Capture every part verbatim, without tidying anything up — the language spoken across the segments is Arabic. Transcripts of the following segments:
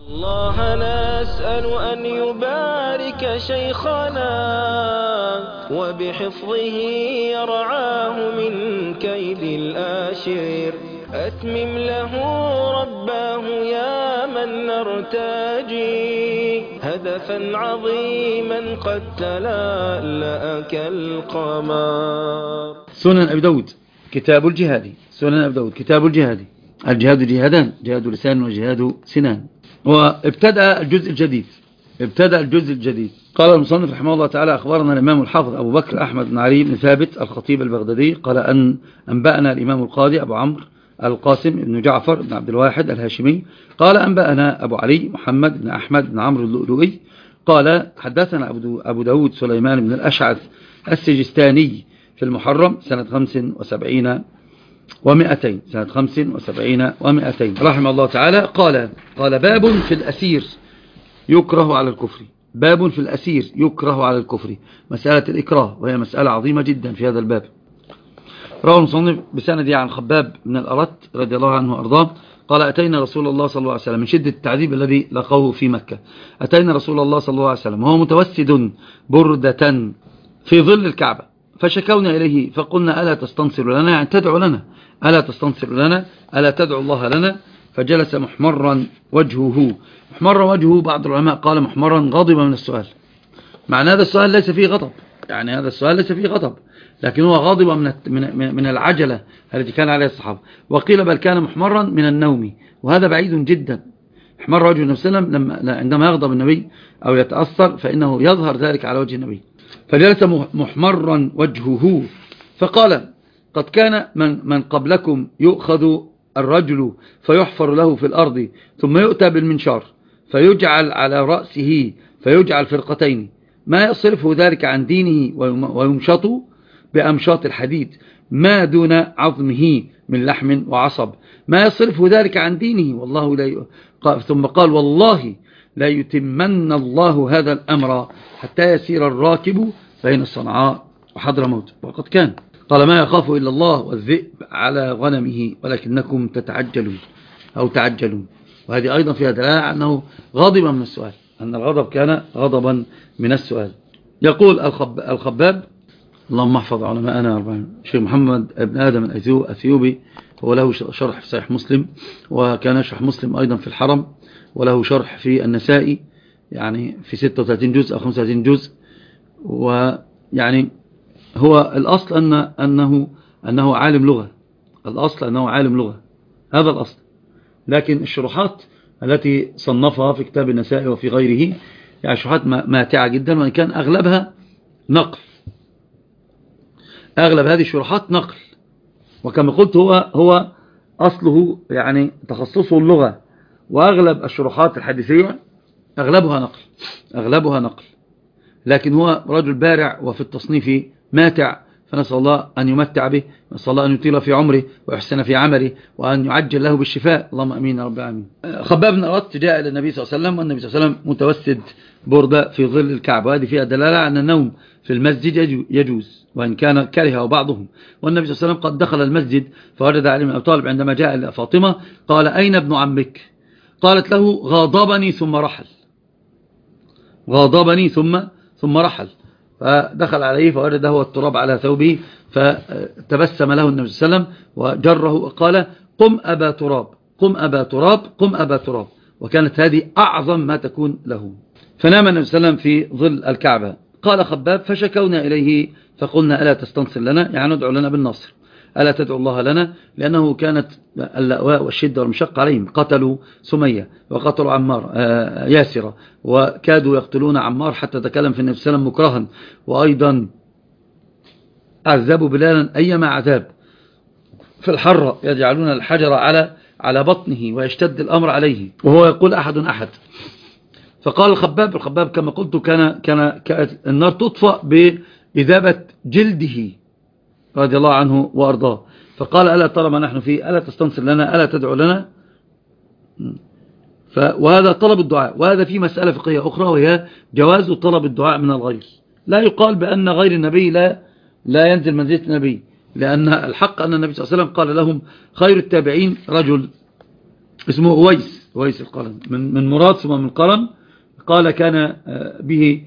الله نسأل أن يبارك شيخنا وبحفظه يرعاه من كيد الآشر. أتمم له رباه يا من نرتجي هدفا عظيما قد تلألأ كالقمر. سنن أبي داود كتاب الجهاد. سنن أبي داود كتاب الجهاد. الجهاد جهادان، جهاد لسان وجهاد سنان. وابتدأ الجزء الجديد ابتدأ الجزء الجديد قال المصنف رحمه الله تعالى: أخبرنا الإمام الحافظ أبو بكر أحمد بن علي بن ثابت الخطيب البغدادي قال أن أنبأنا الإمام القاضي أبو عمرو القاسم بن جعفر بن عبد الواحد الهاشمي قال أنبأنا أبو علي محمد بن أحمد بن عمرو اللؤلؤي قال حدثنا أبو داود سليمان بن الأشعث السجستاني في المحرم سنة خمس وسبعين ومئتين سنة خمس وسبعين ومئتين رحمه الله تعالى قال قال باب في الأسير يكره على الكفر. باب في الأسير يكره على الكفر، مسألة الإكراه، وهي مسألة عظيمة جدا في هذا الباب. رواه المصنف بسند عن خباب بن الأرت رضي الله عنه وأرضاه قال: أتينا رسول الله صلى الله عليه وسلم، من شدة التعذيب الذي لقوه في مكة، أتينا رسول الله صلى الله عليه وسلم وهو متوسد بردة في ظل الكعبة، فشكونا إليه فقلنا: ألا تستنصر لنا، يعني تدعو لنا، ألا تستنصر لنا، ألا تدعو الله لنا؟ فجلس محمرا وجهه. محمر وجهه بعض العلماء قال محمرا غاضبا من السؤال، معنى هذا السؤال ليس فيه غضب، يعني هذا السؤال ليس فيه غضب، لكن هو غاضبا من من العجلة التي كان عليها الصحابة. وقيل بل كان محمرا من النوم، وهذا بعيد جدا. محمر وجه النبي صلى الله عليه وسلم لما عندما يغضب النبي أو يتأثر فإنه يظهر ذلك على وجه النبي. فجلس محمرا وجهه فقال: قد كان من, من قبلكم يؤخذ الرجل فيحفر له في الأرض ثم يؤتى بالمنشار فيجعل على رأسه فيجعل فرقتين، ما يصرفه ذلك عن دينه ويمشط بأمشاط الحديد ما دون عظمه من لحم وعصب، ما يصرفه ذلك عن دينه والله لا ي... ثم قال: والله لا يتمن الله هذا الأمر حتى يسير الراكب بين صنعاء وحضرموت. وقد كان قال: ما يخاف إلا الله والذئب على غنمه ولكنكم تتعجلون أو تعجلون. وهذه أيضا فيها دلالة أنه غاضبا من السؤال، أن الغضب كان غضبا من السؤال. يقول الخب... الخباب اللهم احفظ علماءنا أربعين شيخ محمد بن آدم الأثيوبي، هو له شرح في صحيح مسلم، وكان يشرح مسلم أيضا في الحرم، وله شرح في النسائي يعني في ستة وثلاثين جزء أو خمسة وثلاثين جزء. ويعني هو الأصل أن أنه أنه عالم لغة، الأصل أنه عالم لغة، هذا الأصل. لكن الشروحات التي صنفها في كتاب النسائي وفي غيره يعني شروحات ماتعة جدا، وإن كان أغلبها نقل، أغلب هذه الشروحات نقل. وكما قلت هو هو أصله يعني تخصصه اللغة، وأغلب الشروحات الحديثية أغلبها نقل أغلبها نقل لكن هو رجل بارع وفي التصنيف ماتع، فنسأل الله أن يمتع به، نسأل الله أن يطيل في عمره ويحسن في عمله وأن يعجل له بالشفاء، اللهم أمين يا رب العالمين. خباب بن أرت جاء إلى النبي صلى الله عليه وسلم والنبي صلى الله عليه وسلم متوسد بردة في ظل الكعبة، وهذه فيها دلالة أن النوم في المسجد يجوز وإن كان كرهه بعضهم. والنبي صلى الله عليه وسلم قد دخل المسجد فوجد علي بن أبي طالب عندما جاء إلى فاطمة قال: أين ابن عمك؟ قالت له: غاضبني ثم رحل غاضبني ثم ثم رحل فدخل عليه فوجد هو التراب على ثوبه، فتبسم له النبي صلى الله عليه وسلم وجره وقال: قم أبا تراب قم أبا تراب قم أبا تراب. وكانت هذه أعظم ما تكون له. فنام النبي صلى الله عليه وسلم في ظل الكعبة. قال خباب: فشكونا إليه فقلنا: ألا تستنصر لنا، يعني ندعو لنا بالنصر، ألا تدعو الله لنا؟ لأنه كانت اللأواء والشدة والمشقة عليهم، قتلوا سمية وقتلوا عمار ياسرة وكادوا يقتلون عمار حتى تكلم في النبي صلى الله عليه وسلم مكرها، وأيضا عذبوا بلالا أيما عذاب في الحرة، يجعلون الحجر على على بطنه ويشتد الأمر عليه وهو يقول أحد أحد. فقال الخباب الخباب كما قلت كان كان النار تطفأ بإذابة جلده رضي الله عنه وأرضاه. فقال: ألا ترى ما نحن فيه؟ ألا تستنصر لنا؟ ألا تدعو لنا؟ وهذا طلب الدعاء. وهذا في مسألة فقهية أخرى وهي جواز طلب الدعاء من الغير. لا يقال بأن غير النبي لا لا ينزل منزلة النبي، لأن الحق أن النبي صلى الله عليه وسلم قال لهم: خير التابعين رجل اسمه أويس أويس القرن من من مراد ثم من قرن. قال كان به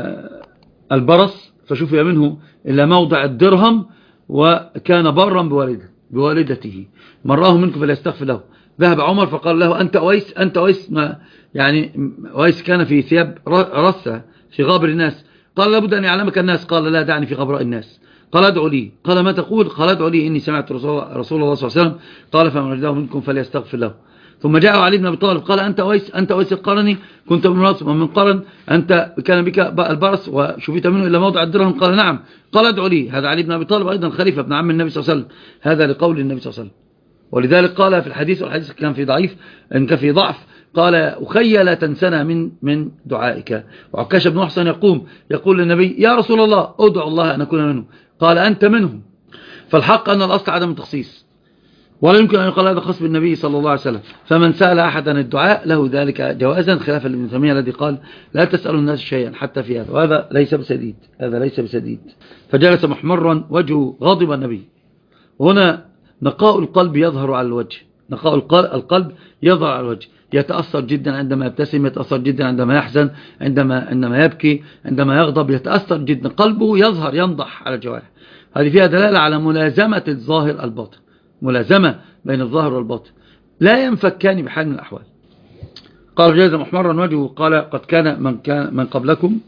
البرص فشفي منه إلا موضع الدرهم، وكان برا بوالده بوالدته. مراه منكم فليستغفر له. ذهب عمر فقال له أنت أويس أنت أويس ما يعني أويس كان في ثياب رثة في غابر الناس. قال لابد أن يعلمك الناس. قال لا دعني في غبراء الناس. قال ادعوا لي. قال ما تقول؟ قال ادعوا لي إني سمعت رسول, رسول الله صلى الله عليه وسلم قال فمن وجده منكم فليستغفر له. ثم جاء علي بن أبي طالب قال أنت أويس أنت أويس القرني كنت من راس ومن قرن أنت كان بك البرص وشفيت منه إلا موضع الدرهم. قال نعم. قال ادعوا لي. هذا علي بن أبي طالب أيضا خليفة ابن عم النبي صلى الله عليه وسلم. هذا لقول النبي صلى الله عليه وسلم. ولذلك قال في الحديث، والحديث كان في ضعيف إن كان في ضعف، قال أخي لا تنسنا من من دعائك. وعكاش بن محصن يقوم يقول للنبي يا رسول الله ادعو الله أن أكون منهم. قال أنت منهم. فالحق أن الأصل عدم التخصيص، ولا يمكن أن يقال هذا خاص بالنبي صلى الله عليه وسلم. فمن سأل أحد عن الدعاء له ذلك جوازا، خلافا لابن تيمية الذي قال لا تسأل الناس شيئا حتى في هذا، وهذا ليس بسديد. هذا ليس بسديد. فجلس محمرا وجهه غاضب النبي. هنا نقاء القلب يظهر على الوجه. نقاء القلب يظهر على الوجه. يتأثر جدا عندما يبتسم، يتأثر جدا عندما يحزن، عندما عندما يبكي، عندما يغضب يتأثر جدا. قلبه يظهر ينضح على الجوارح. هذه فيها دلالة على ملازمة الظاهر الباطن، ملازمة بين الظاهر والباطن، لا ينفكان بحال من الأحوال. قال جاز محمرا وجهه. قال قد كان من, كان من قبلكم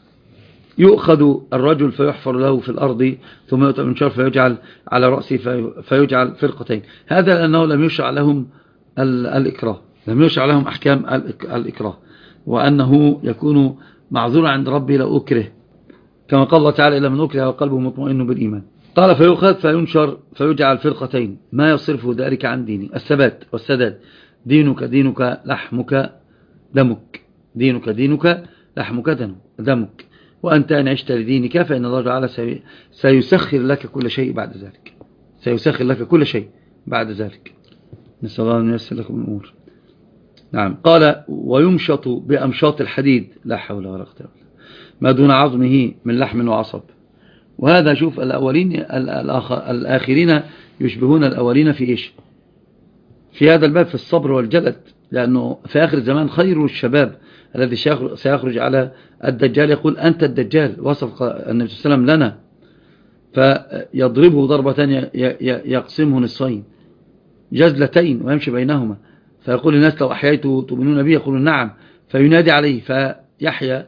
يؤخذ الرجل فيحفر له في الأرض ثم يؤتى من شر فيجعل على رأسه فيجعل فرقتين. هذا لأنه لم يشرع لهم الإكراه، لم يشرع لهم أحكام الإكراه، وأنه يكون معذورا عند ربه لو أكره، كما قال الله تعالى إلا من أكره وقلبه مطمئن بالإيمان. قال فيؤخذ فينشر فيجعل فرقتين ما يصرفه ذلك عن ديني. الثبات والسداد. دينك دينك لحمك دمك. دينك دينك لحمك دمك. وأنت إن عشت لدينك فإن الله تعالى سيسخر لك كل شيء بعد ذلك. سيسخر لك كل شيء بعد ذلك. نسأل الله أن ييسر لكم الأمور. نعم. قال ويمشط بأمشاط الحديد لا حول ولا قوة إلا بالله ما دون عظمه من لحم وعصب. وهذا شوف الأولين الآخرين يشبهون الأولين في إيش؟ في هذا الباب في الصبر والجلد، لأنه في آخر الزمان خير الشباب الذي سيخرج على الدجال يقول أنت الدجال. وصف النبي صلى الله عليه وسلم لنا فيضربه ضربة يقسمه نصفين جزلتين ويمشي بينهما، فيقول الناس لو أحييته تؤمنون به؟ يقولون نعم. فينادي عليه فيحيى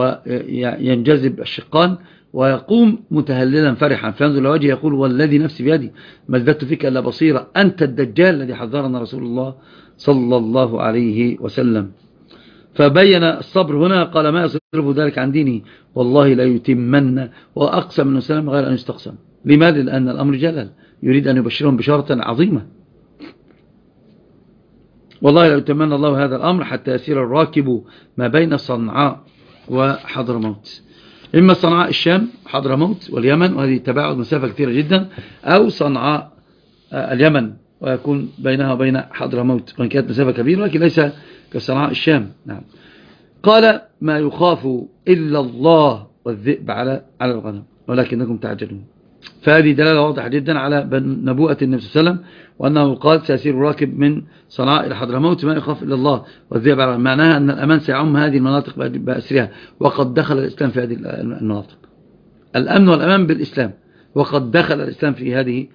وينجذب الشقان ويقوم متهللا فرحا، فينظر لوجهه يقول والذي نفسي بيدي ما ازددت فيك إلا بصيرة أنت الدجال الذي حذرنا رسول الله صلى الله عليه وسلم. فبين الصبر هنا. قال ما يصرف ذلك عن ديني والله لا يتمن. وأقسم من سلام غير أن يستقسم. لماذا؟ لأن الأمر جلل، يريد أن يبشرهم بشارة عظيمة. والله لا يتمنى الله هذا الأمر حتى يسير الراكب ما بين صنعاء وحضرموت. إما صنعاء الشام حضرموت واليمن، وهذه تباعد مسافة كثيرة جدا، أو صنعاء اليمن ويكون بينها وبين حضرموت، وإن كانت مسافة كبيرة لكن ليس كصنعاء الشام. نعم. قال ما يخاف إلا الله والذئب على على الغنم ولكنكم تعجلون. فهذه دلالة واضحة جدا على نبوءة النبي صلى الله عليه وسلم، وأنه قال سيسير راكب من صنعاء إلى حضرموت ما يخاف إلا الله والذئب على الغنم. معناها أن الأمان سيعم هذه المناطق بأسرها، وقد دخل الإسلام في هذه المناطق. الأمن والأمان بالإسلام، وقد دخل الإسلام في هذه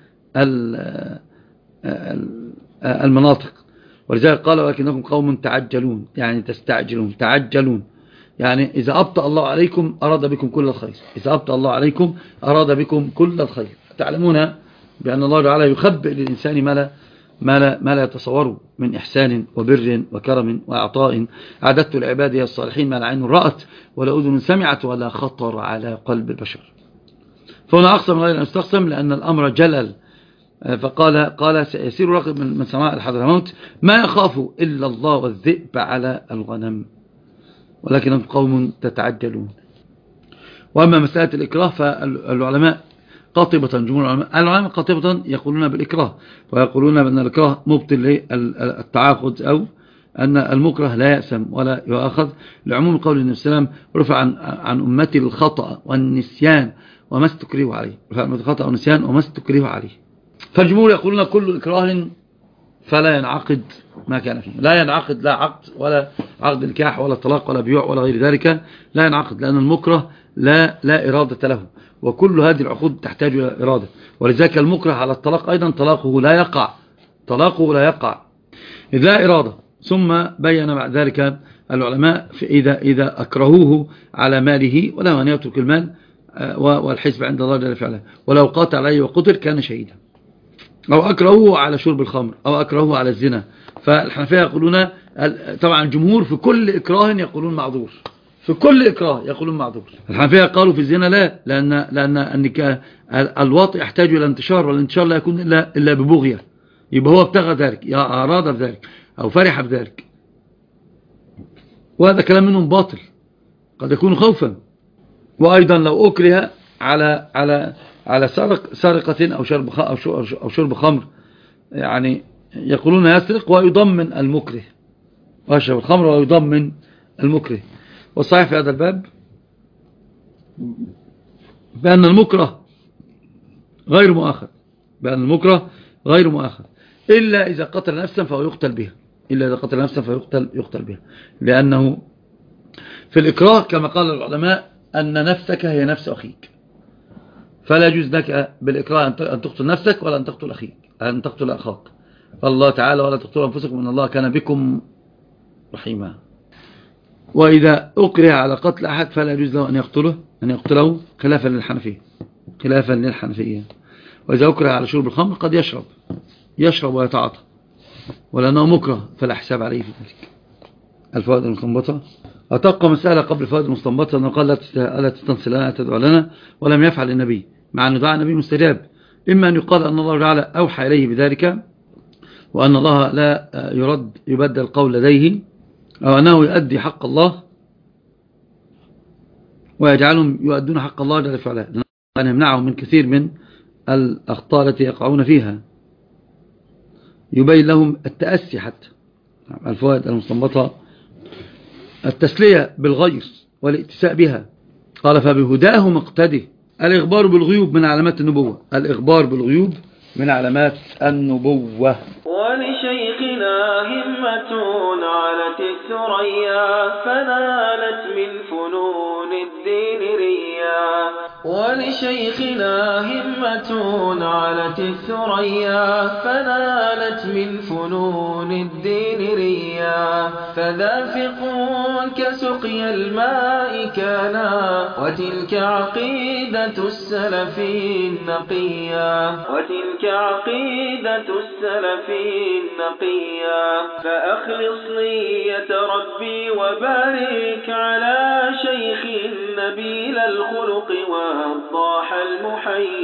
المناطق. ولذلك قال ولكنكم قوم تعجلون، يعني تستعجلون تعجلون، يعني إذا أبطأ الله عليكم أراد بكم كل الخير. إذا أبطأ الله عليكم أراد بكم كل الخير. تعلمون بأن الله تعالى يخبئ للإنسان ما لا, ما لا, ما لا يتصوره من إحسان وبر وكرم وإعطاء أعددت لعبادي الصالحين ما لا عين رأت ولا أذن سمعت ولا خطر على قلب البشر. فهنا أقسم غير أن يستقسم لأن الأمر جلل. فقال قال سيسير راكب من صنعاء الحضرموت ما يخاف إلا الله والذئب على الغنم ولكنهم قوم تتعجلون. وأما مسألة الإكراه فالعلماء قاطبة جمهور العلماء العلماء قاطبة يقولون بالإكراه، ويقولون بأن الإكراه مبطل للتعاقد، أو أن المكره لا يأسم ولا يؤاخذ، لعموم قول النبي صلى الله عليه وسلم رفع عن, عن أمتي الخطأ والنسيان وما استكرهوا عليه. رفع عن الخطأ والنسيان وما استكرهوا عليه. فالجمهور يقولون كل إكراه فلا ينعقد ما كان فيه. لا ينعقد لا عقد ولا عقد نكاح ولا طلاق ولا بيوع ولا غير ذلك، لا ينعقد، لأن المكره لا لا إرادة له، وكل هذه العقود تحتاج إلى إرادة. ولذلك المكره على الطلاق أيضا طلاقه لا يقع، طلاقه لا يقع إذا لا إرادة. ثم بين بعد ذلك العلماء في إذا إذا أكرهوه على ماله وله أن يترك المال والحسب عند الله جل وعلا، ولو قاتل عليه وقتل كان شهيدا. أو أكرهوه على شرب الخمر، أو أكرهوه على الزنا. فالحنفية يقولون طبعا الجمهور في كل إكراه يقولون معذور، في كل إكراه يقولون معذور. الحنفية قالوا في الزنا لا، لأن لأن أنك الواطئ يحتاج إلى انتشار، والانتشار لا يكون إلا إلا ببغية، يبقى هو ابتغى ذلك، يا أراد بذلك أو فرح بذلك، وهذا كلام منهم باطل، قد يكون خوفا. وأيضا لو أكره على على على سرق سرقة أو شرب أو شرب خمر، يعني يقولون يسرق ويضمن المكره، ويشرب الخمر ويضمن المكره. والصحيح في هذا الباب بأن المكره غير مؤاخذ، بأن المكره غير مؤاخذ إلا إذا قتل نفسا فهو يقتل بها، إلا إذا قتل نفسا فيقتل يقتل بها، لأنه في الإكراه كما قال العلماء أن نفسك هي نفس أخيك، فلا يجوز لك بالإكراه أن تقتل نفسك ولا أن تقتل أخيك، أن تقتل أخاك. الله تعالى ولا تقتلوا أنفسكم إن الله كان بكم رحيما. وإذا أكره على قتل أحد فلا يجوز له أن يقتله أن يقتله خلافا للحنفية، خلافا للحنفية. وإذا أكره على شرب الخمر قد يشرب يشرب ويتعاطى، ولأنه مكره فلا حساب عليه في ذلك. الفوائد المستنبطة. أتبقى مسألة قبل الفوائد المستنبطة، أنه قال لا تستنصر لنا تدعو لنا، ولم يفعل النبي، مع أن دعاء النبي مستجاب. إما أن يقال أن الله تعالى أوحى إليه بذلك، وأن الله لا يرد يبدل القول لديه، أو أنه يؤدي حق الله ويجعلهم يؤدون حق الله جل وعلا، أن يمنعهم من كثير من الأخطاء التي يقعون فيها، يبين لهم التأسي حتى. الفوائد المستنبطة. التسلية بالغير والاتساء بها، قال فبهداه مقتدي. الإخبار بالغيوب من علامات النبوة، الإخبار بالغيوب من علامات النبوة. ولشيخنا همة علت الثريا، فنالت من فنون الدين ريا. ولشيخنا همة علت الثريا، فنالت من فنون الدين ريا. فذافق كسقي الماء كانا، وتلك عقيدة السلف النقيا، وتلك عقيدة السلف النقيا. فأخلص نية ربي وبارك على شيخ نبيل الخلق والضاح المحيي.